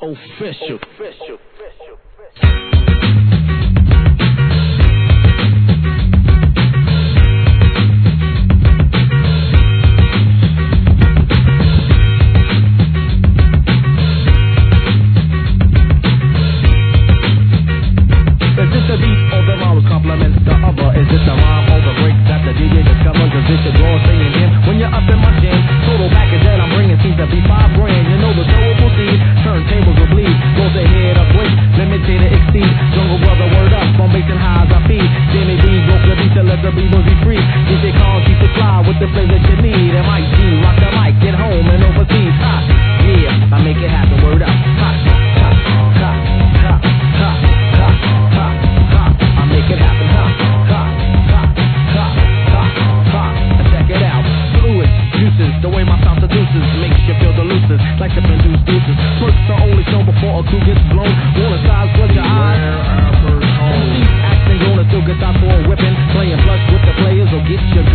official. Is this the beat or the rhymes complement the other? Is this the rhyme or the break that the DJ discovers? Is this your draw singing in when you're up in my jam? Total package that I'm bringing seems to be $5 grand. You know the show will proceed, turntables will bleed. Goes ahead of break, limited to exceed. Jungle brother, word up, from bass and highs I feed. Jimmy B broke the beat to let the B-boys be free. DJ Kong keep it fly with the flavor that you need. MIT, rock the mic, get home and overseas. Ha, yeah, I make it happen, word up. Ha, ha, ha, ha, ha, ha, ha, ha. I make it happen, ha, ha, ha, ha, ha, ha. Check it out, fluid juices, the way my sound seduces, makes you feel the loosest, like the produce deuces. Perks are only shown before a crew gets blown. Wanna size, close your eyes. MCs acting, gonna still get out for a whipping. Playing flush with the players or get your